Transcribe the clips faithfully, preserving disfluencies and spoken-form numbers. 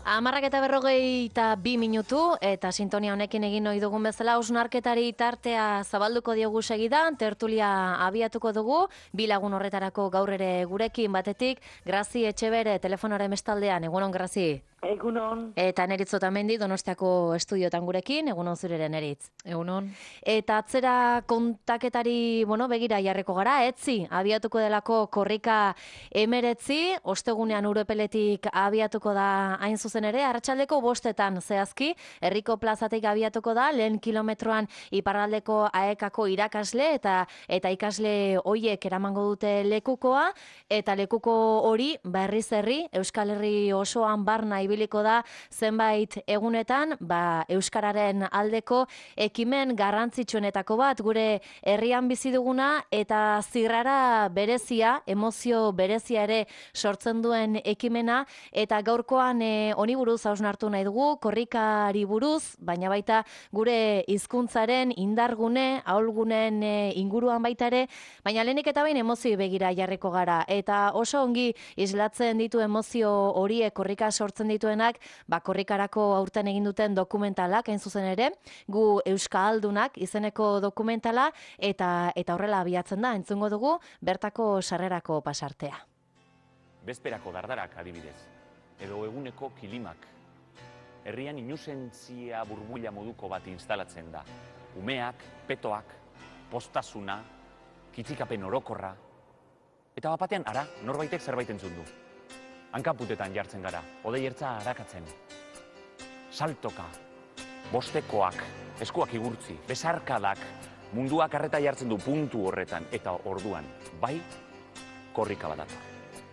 Amarrak eta berrogei eta bi minutu, eta sintonia honekin egin ohi dugun bezala, hausnarketari tartea zabalduko diogu segidan, tertulia abiatuko dugu, bi lagun horretarako gaur ere gurekin batetik, Grazi Etxebere telefonaren bestaldean, egunon Grazi. Egunon. Eta Neritz Otamendi Donostiako estudiotan gurekin, egunon zurere Neritz. Egunon. Eta atzera kontaketari, bueno, begira jarriko gara, etzi, abiatuko delako korrika emeretzi, ostegunean urepeletik abiatuko da hain zuzen ere, arratsaldeko bostetan zehazki, herriko plazatik abiatuko da, lehen kilometroan iparraldeko aekako irakasle eta eta ikasle hoiek eramango dute lekukoa, eta lekuko hori, berriz herri, Euskal Herri osoan barna ibiliko da zenbait egunetan, ba, euskararen aldeko ekimen garrantzitsuenetako bat gure herrian bizi duguna eta zirrara berezia, emozio berezia ere sortzen duen ekimena, eta gaurkoan e, honi buruz hausnartu nahi dugu, korrikari buruz, baina baita gure hizkuntzaren indargune, ahulgunen e, inguruan baita ere, baina lehenik eta behin emozio begira jarriko gara, eta oso ongi islatzen ditu emozio horiek korrika sortzen dituenak, ba, korrikarako aurten egin duten dokumentalak, hain zuzen ere, gu Euskaldunak izeneko dokumentala, eta eta horrela abiatzen da, entzungo dugu, bertako sarrerako pasartea. Bezperako dardarak adibidez, edo eguneko kilimak. Herrian inusentzia burbuila moduko bat instalatzen da. Umeak, petoak, postasuna, kitzikapen orokorra. Eta bapatean, ara, norbaitek zerbait entzun du. Hankaputetan jartzen gara, odei ertza harakatzen. Saltoka, bostekoak, eskuak igurtzi, besarkadak, munduak arreta jartzen du puntu horretan, eta orduan, bai, korrika badator.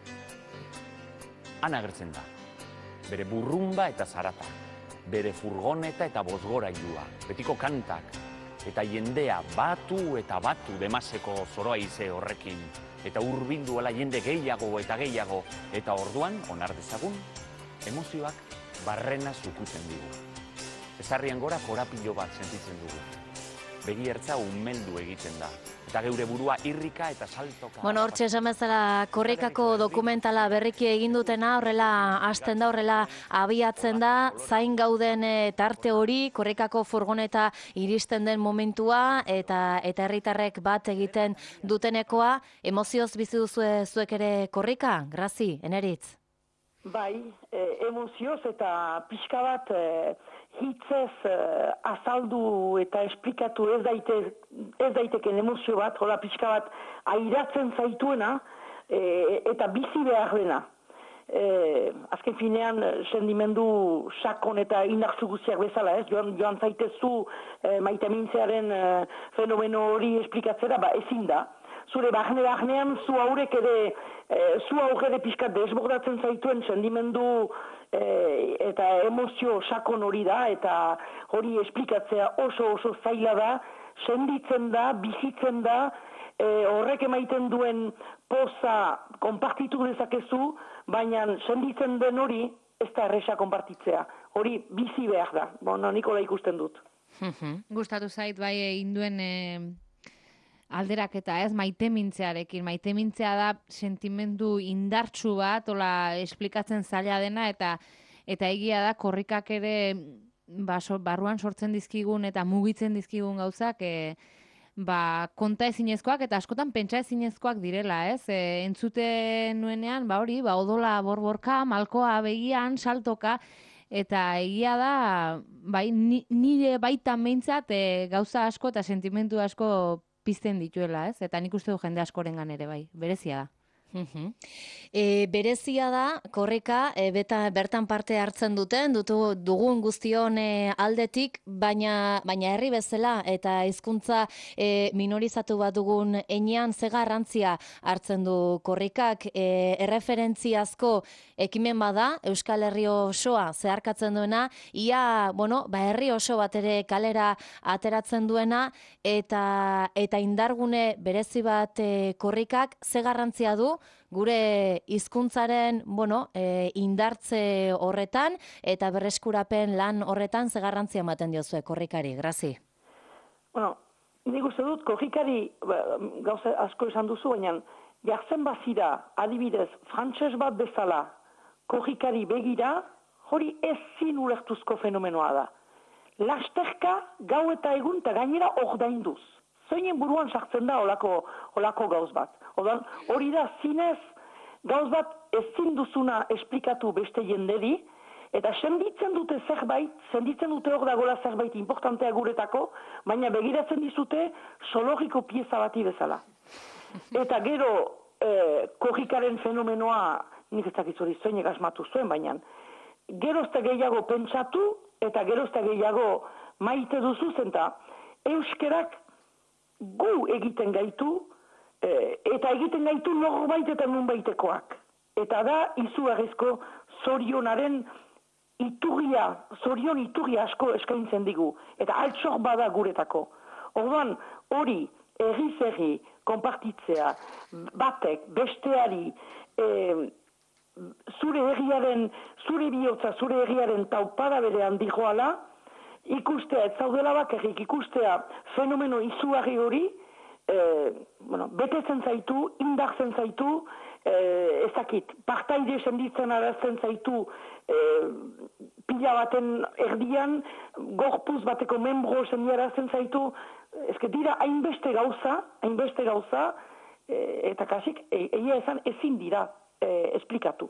Han agertzen da, bere burrumba eta zarata, bere furgoneta eta bozgorailua, betiko kantak, eta jendea batu eta batu demaseko zoroa ize horrekin, eta hurbilduela jende gehiago eta gehiago, eta orduan, onar dezagun, emozioak barrena zukutzen digu. Ezarrian gora korapilo bat sentitzen dugu. Begi ertza umeldu egiten da. Eta geure burua irrika eta saltoka. Bueno, hortxe esan bezala korrikako dokumentala berriki egin dutena, horrela hasten da, horrela abiatzen da, zain gauden e, tarte hori, korrikako furgoneta iristen den momentua, eta eta herritarrek bat egiten dutenekoa, emozioz bizi duzue zuek ere korrika, Grazi, Eneritz? Bai, e, emozioz eta pixka bat e, hitzez e, azaldu eta esplikatu ez, daite, ez daiteken emozio bat, hola pixka bat airatzen zaituena e, eta bizi behar dena. E, azken finean sendimendu sakon eta indartsu guztiak bezala, ez? Joan, joan zaitezu e, maitemintzearen e, fenomeno hori esplikatzera, ba ezin da. Zure bahne-bahnean zu haurek ere, e, zu aurre pixkat desbordatzen zaituen sendimendu e, eta emozio sakon hori da, eta hori esplikatzea oso oso zaila da, senditzen da, bizitzen da, e, horrek emaiten duen poza konpartitu dezakezu, baina senditzen den hori ez da erresa konpartitzea. Hori bizi behar da, bueno, nikola ikusten dut. Gustatu zait bai egin duen e, alderaketa, ez, maitemintzearekin. Maitemintzea da sentimendu indartsu bat, ola esplikatzen zaila dena, eta eta egia da korrikak ere ba, so, barruan sortzen dizkigun eta mugitzen dizkigun gauzak, e, ba, konta ezinezkoak eta askotan pentsa ezinezkoak direla, ez? E, entzuten nuenean, ba hori, ba, odola borborka, malkoa begian, saltoka, eta egia da, bai, nire baitan behintzat e, gauza asko eta sentimendu asko pizten dituela, ez? Eta nik uste du jende askorengan ere, bai, berezia da. Uh-huh. E, berezia da, korrika, e, beta, bertan parte hartzen duten, dutu, dugun guztion e, aldetik, baina, baina herri bezala eta hizkuntza e, minorizatu bat dugun enean ze garrantzia hartzen du korrikak, e, erreferentziazko ekimen bada, Euskal Herri osoa zeharkatzen duena, ia, bueno, ba, herri oso bat ere kalera ateratzen duena, eta, eta indargune berezi bat e, korrikak ze garrantzia du, gure hizkuntzaren, bueno, e, indartze horretan eta berreskurapen lan horretan ze garrantzia ematen diozue korrikari, Grazi? Bueno, nik uste dut korrikari gauza asko esan duzu, baina jartzen bazira, adibidez, frantses bat bezala korrikari begira, hori ezin ulertuzko fenomenoa da. Lasterka, gau eta egun, eta gainera ordainduz. Zoinen buruan sartzen da olako, olako gauz bat. Odan, hori da zinez gauz bat ezin duzuna esplikatu beste jenderi, eta senditzen dute zerbait, senditzen dute hor dagoela zerbait importantea guretako, baina begiratzen dizute zoologiko pieza bati bezala. Eta gero, eh, korrikaren fenomenoa, nik ez dakit hori zoinek asmatu zuen, baina gerozta gehiago pentsatu, eta gerozta gehiago maite duzu zenta, euskerak gu egiten gaitu, eh, eta egiten gaitu norbait eta nunbaitekoak. Eta da, izugarrizko zorionaren iturria, zorion iturria asko eskaintzen digu. Eta altxor bada guretako. Orduan, hori, erri-zerri, konpartitzea, batek, besteari, eh, zure herriaren, zure bihotza, zure herriaren taupada berean dijoala, ikustea, ez zaudela bakarrik, ikustea fenomeno izugarri hori, eh, bueno, betetzen zaitu, indartzen zaitu, eh, ezakit, partaide senditzen arazten zaitu, eh, pila baten erdian, gorpuz bateko membro sendiarazten zaitu, ezke dira hainbeste gauza, hainbeste gauza, eh, eta kasik, e, egia esan ezin dira eh, esplikatu.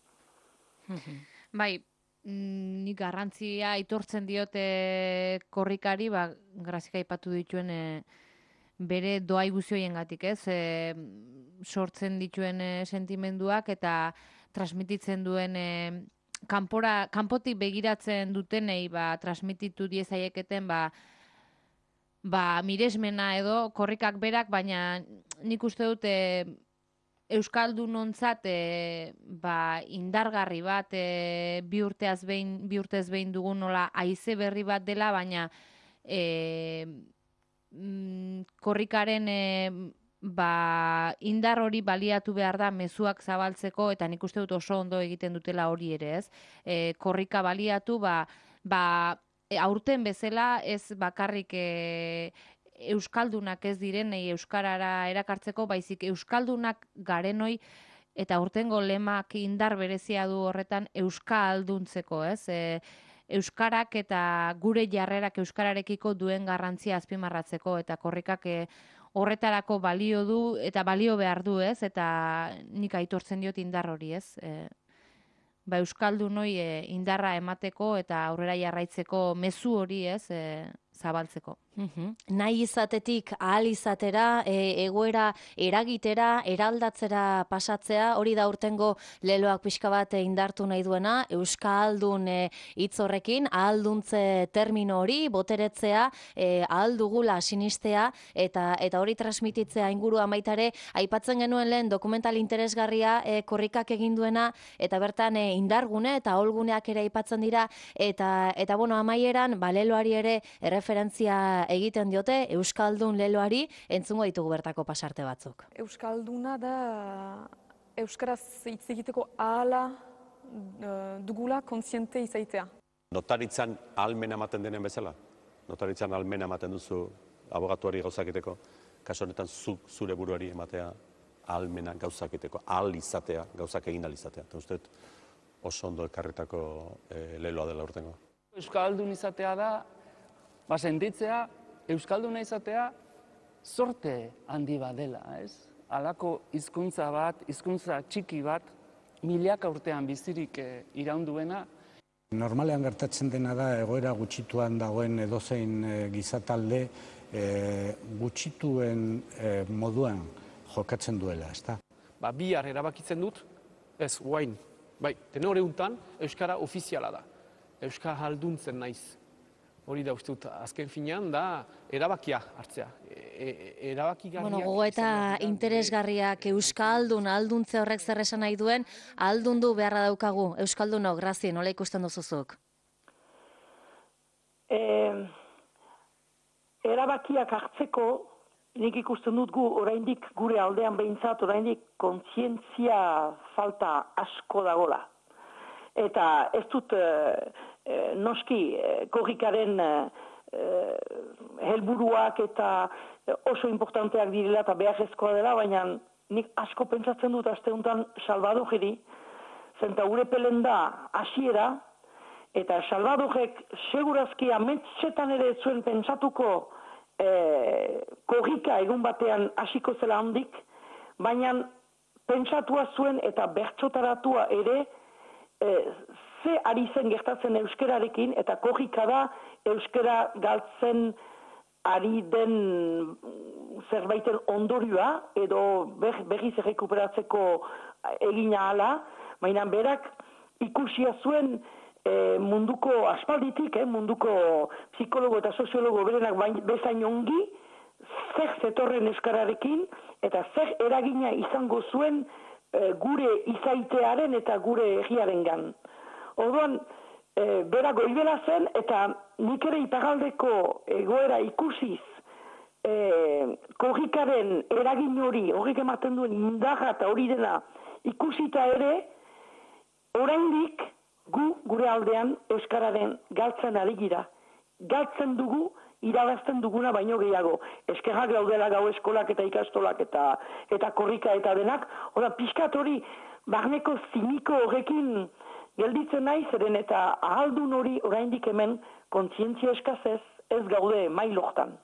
Bai, nik garrantzia aitortzen diote korrikari, ba, Grazika aipatu dituen e, bere doai guzioiengatik, ez? E, sortzen dituen e, sentimenduak eta transmititzen duen e, kanpora, kanpotik begiratzen dutenei ba, transmititu diezaieketen ba, ba, miresmena edo korrikak berak, baina nik uste dute euskaldunontzat e, ba, indargarri bat e, bi urteaz behin, bi urtez behin dugun nola haize berri bat dela, baina e, mm, korrikaren e, ba, indar hori baliatu behar da mezuak zabaltzeko, eta nik uste dut oso ondo egiten dutela hori ere, ez? E, korrika baliatu, ba, ba, e, aurten bezala ez bakarrik e, euskaldunak ez direnei euskarara erakartzeko, baizik euskaldunak garenoi eta urtengo lemak indar berezia du horretan euskalduntzeko, ez? E, euskarak eta gure jarrerak euskararekiko duen garrantzia azpimarratzeko eta korrikak e, horretarako balio du eta balio behar du, ez? Eta nik aitortzen diot indar hori, ez? E, ba euskaldunoi e, indarra emateko eta aurrera jarraitzeko mezu hori, ez? E, zabaltzeko. Uhum. Nahi izatetik ahal izatera, e, egoera eragitera, eraldatzera pasatzea, hori da urtengo leloak pixka bat indartu nahi duena, euskaldun e, hitz horrekin, ahalduntze termino hori, boteretzea, e, ahal dugula sinistea, eta eta hori transmititzea ingurua baitare, aipatzen genuen lehen dokumental interesgarria e, korrikak egin duena, eta bertan e, indargune eta aholguneak ere aipatzen dira, eta, eta bueno, amaieran, ba, leloari ere erreferentzia egiten diote euskaldun leloari, entzungo ditugu bertako pasarte batzuk. Euskalduna da euskaraz hitz egiteko ahala dugula kontziente izaitea. Notaritzan ahalmena ematen denen bezala. Notaritzan ahalmena ematen duzu abogatuari gauzakiteko, kasu honetan zu, zure buruari ematea ahalmena gauzakiteko, ahal izatea, gauzak egin ahal izatea. Eta uste oso ondo ekarritako e, leloa dela urtengo. Euskaldun izatea da, ba, sentitzea, euskalduna izatea, sorte handi bat dela, ez? Halako hizkuntza bat, hizkuntza txiki bat, milaka urtean bizirik e, iraunduena. Normalean gertatzen dena da, egoera gutxituan dagoen edozein e, gizatalde e, gutxituen e, moduan jokatzen duela, ezta? Ba, bihar erabakitzen dut, ez, guain, bai, tenore untan, euskara ofiziala da. Euskara halduntzen naiz. Hori da uste dut, azken finean da erabakia hartzea. E, e, erabakigarriak... Bueno, gogo eta interesgarriak euskaldun alduntze horrek zer esan nahi duen, aldundu beharra daukagu. Euskaldunok, Grazi, nola ikusten duzuzuk? E, erabakiak hartzeko, nik ikusten dut gu, oraindik gure aldean behintzat, oraindik kontzientzia falta asko dagola. Eta ez dut eh, eh, noski eh, korrikaren eh, helburuak eta oso importanteak direla eta beharrezkoa dela, baina nik asko pentsatzen dut aste honetan Salvadorri, zenta gure pelen da hasiera, eta Salvadorek segurazki ametsetan ere ez zuen pentsatuko e, korrika egun batean hasiko zela handik, baina pentsatua zuen eta bertsotaratua ere e, ze ari zen gertatzen euskerarekin, eta korrika da euskera galtzen ari den zerbaiten ondorioa, edo ber, berriz errekuperatzeko egina ala, baina berak ikusia zuen e, munduko aspalditik, eh, munduko psikologo eta soziologo berenak bezain ongi, zer zetorren euskararekin, eta zer eragina izango zuen e, gure izaitearen eta gure egiaren. Orduan, e, bera goibela zen, eta nik ere iparraldeko egoera ikusiz, e, korrikaren eragin hori, horrek ematen duen indarra eta hori dena ikusita ere, oraindik gu gure aldean euskararen galtzen ari gira. Galtzen dugu, irabazten duguna baino gehiago. Eskerrak gaudela gau eskolak eta ikastolak eta eta korrika eta denak. Hora, pixkat hori, barneko ziniko horrekin gelditzen nahi, zeren eta ahaldun hori oraindik hemen kontzientzia eskazez ez gaude mailortan.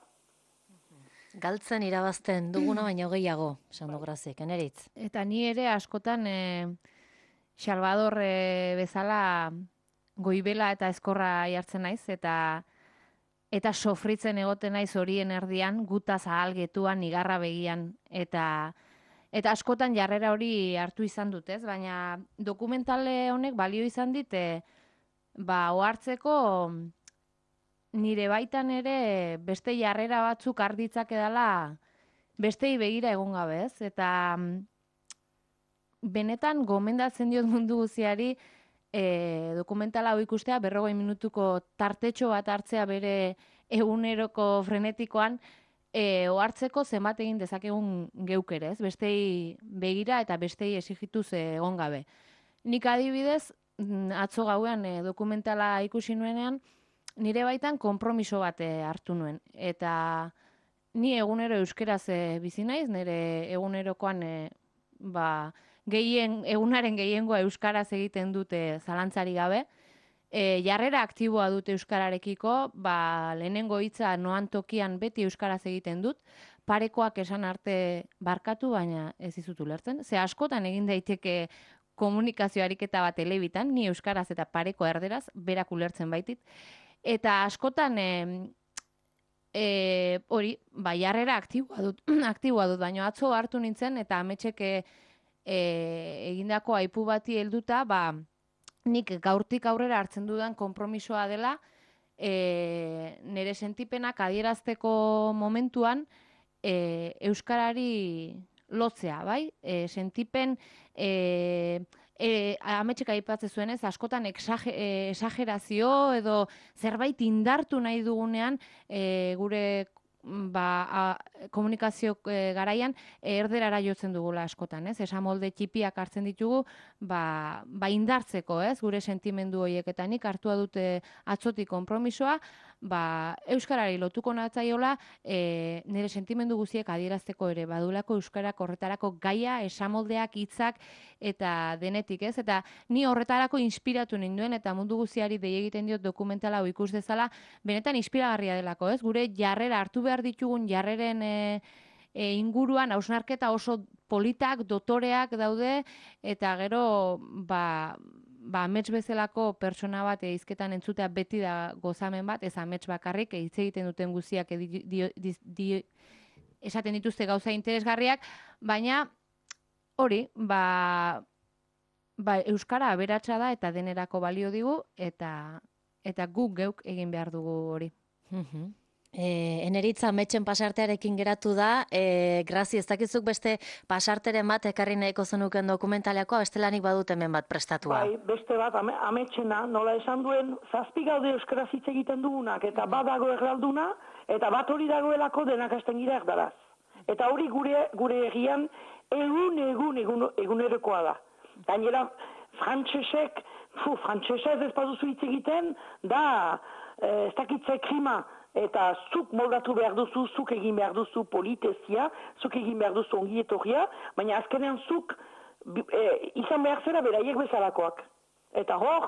Galtzen irabazten duguna baino gehiago, Sando Grazik, Eneritz. Eta ni ere askotan e, Salvador e, bezala goibela eta eskorra jartzen naiz, eta eta sofritzen egoten naiz horien erdian, gutaz ahalgetuan, igarra begian, eta eta askotan jarrera hori hartu izan dut, ez? Baina dokumentale honek balio izan dit, e, ba, ohartzeko nire baitan ere beste jarrera batzuk arditzak edala bestei begira egon gabe, ez? Eta benetan gomendatzen diot mundu guziari e, dokumentala hau ikustea, berrogei minutuko tartetxo bat hartzea bere eguneroko frenetikoan, e, ohartzeko zenbat egin dezakegun geuk ere, ez? Bestei begira eta bestei esigituz egon gabe. Nik adibidez, atzo gauean e, dokumentala ikusi nuenean, nire baitan konpromiso bat hartu nuen. Eta ni egunero euskeraz e, bizi naiz, nire egunerokoan e, ba, gehien, egunaren gehiengoa euskaraz egiten dute zalantzari gabe. E, jarrera aktiboa dute euskararekiko, ba, lehenengo hitza noan tokian beti euskaraz egiten dut, parekoak esan arte barkatu, baina ez dizut ulertzen. Ze askotan egin daiteke komunikazio ariketa bat elebitan, ni euskaraz eta pareko erderaz, berak ulertzen baitit. Eta askotan e, e, hori, ba, jarrera aktiboa dut, aktiboa dut, baina atzo hartu nintzen eta ametxeke e, egindako aipu bati helduta, ba, nik gaurtik aurrera hartzen dudan konpromisoa dela, e, nire sentipenak adierazteko momentuan e, euskarari lotzea, bai? E, sentipen e, E, ametxeka aipatzen zuen ez, askotan exage, e, exagerazio edo zerbait indartu nahi dugunean e, gure ba, a, komunikazio e, garaian e, erderara jotzen dugula askotan, ez? Esamolde txipiak hartzen ditugu ba, ba indartzeko, ez? Gure sentimendu horiek, eta nik hartua dute atzotik konpromisoa, ba, euskarari lotuko natzaiola e, nire sentimendu guziek adierazteko ere badulako euskarak horretarako gaia, esamoldeak, hitzak eta denetik, ez? Eta ni horretarako inspiratu ninduen eta mundu guziari dei egiten diot dokumentala hau ikus dezala, benetan inspiragarria delako, ez? Gure jarrera hartu behar ditugun jarreren e, e, inguruan hausnarketa oso politak, dotoreak daude, eta gero ba ba, amets bezalako pertsona bat hizketan entzutea beti da gozamen bat, ez amets bakarrik, hitz egiten duten guztiak edi, di, di, di, esaten dituzte gauza interesgarriak, baina hori, ba, ba, euskara aberatsa da eta denerako balio digu, eta, eta guk geuk egin behar dugu hori. Mhm. E, Eneritza ametxen pasartearekin geratu da, e, Grazi, ez dakizuk beste pasarteren bat ekarri nahiko zenuken dokumentaleakoa, bestelanik badut hemen bat prestatua. Bai, beste bat ame, ametxena, nola esan duen, zazpi gaude euskaraz hitz egiten dugunak, eta bat dago erralduna, eta bat hori dagoelako denak hasten gira erdaraz. Eta hori gure, gure egian egun, egun, egun, egunerokoa da. Gainera, frantsesek, fu, frantsesez ez baduzu hitz egiten, da, ez dakitze krima, eta zuk moldatu behar duzu, zuk egin behar duzu politezia, zuk egin behar duzu ongietorria, baina azkenean zuk e, izan behar zera beraiek bezalakoak. Eta hor,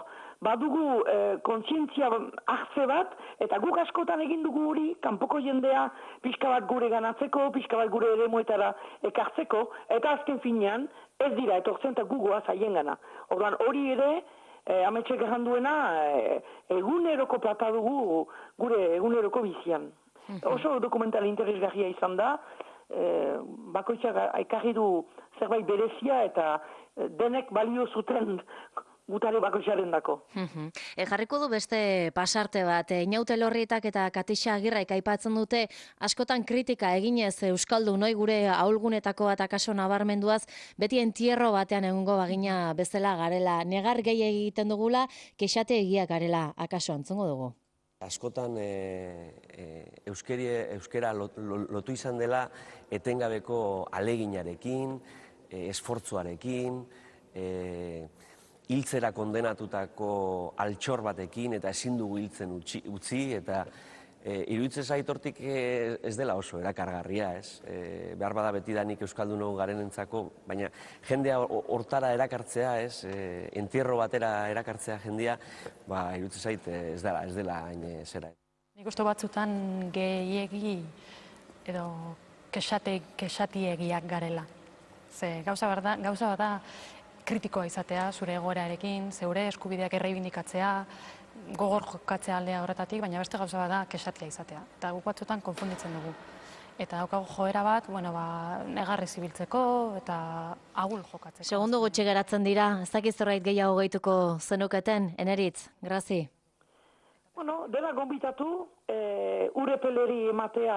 badugu eh, kontzientzia hartze bat, eta guk askotan egin dugu hori, kanpoko jendea pixka bat gure ganatzeko, pixka bat gure eremuetara ekartzeko, eta azken finean, ez dira, etortzen eta gugoa zaien gana. Orduan hori ere, eh, ametxek erran duena, eh, eguneroko plata dugu gure eguneroko bizian. Oso dokumental interesgarria izan da, eh, bakoitzak aikarri du zerbait berezia eta denek balio zuten gutare bakoitzaren dako. E, jarriko du beste pasarte bat, e, Inaute Lorrietak eta Katixa Agirrek aipatzen dute askotan kritika eginez Euskaldun noi gure ahulgunetako bat akaso nabarmenduaz, beti entierro batean egungo bagina bezala garela, negar gehi egiten dugula, kexate egiak garela, akaso antzungo dugu. Askotan e, e, euskeri, euskera lot, lotu izan dela etengabeko aleginarekin, e, esfortzuarekin, e, hiltzera kondenatutako altxor batekin eta ezin dugu hiltzen utzi, utzi eta e, iruditzen zait hortik e, ez dela oso erakargarria, ez? E, behar bada betidanik Euskaldun garenentzako, baina jendea hortara erakartzea, ez? E, entierro batera erakartzea jendea, ba, iruditzen zait ez dela, ez dela hain zera. Nik uste batzutan gehiegi edo kexate, kexatiegiak garela. Ze gauza bat da, gauza bat da kritikoa izatea, zure egoerarekin, zeure eskubideak erreibindikatzea, gogor jokatzea aldea horretatik, baina beste gauza bat da kexatia izatea. Eta guk batzutan konfunditzen dugu. Eta daukagu joera bat, bueno, ba, negarri zibiltzeko eta ahul jokatzeko. Segundu gutxi geratzen dira, ez dakiz zerbait gehiago gehituko zenuketen, Eneritz, grazi. Bueno, dela gonbitatu, e, urepeleri ematea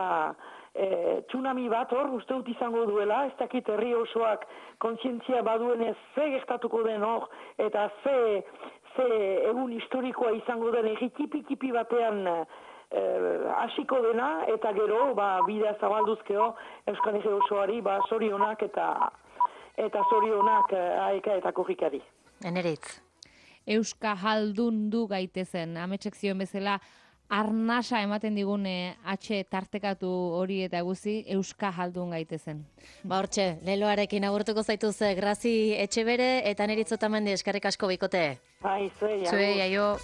e, tsunami bat hor, uste dut izango duela, ez dakit herri osoak kontzientzia baduenez ze gertatuko den hor, eta ze, ze egun historikoa izango den egikipi-kipi batean e, hasiko dena, eta gero, ba, bidea zabalduzkeo Euskal Herri osoari, ba, zorionak eta, eta zorionak aeka eta korrikari. Eneritz. Euska jaldundu gaitezen, ametsek zioen bezala, arnasa ematen digun atxe tartekatu hori eta guzi, Euska jaldun gaitezen. Ba hortxe, leloarekin agurtuko zaituz, Grazi Etxebere eta Neritz Otamendi eskerrik asko bikote. Bai, zuei, Zuei, aio.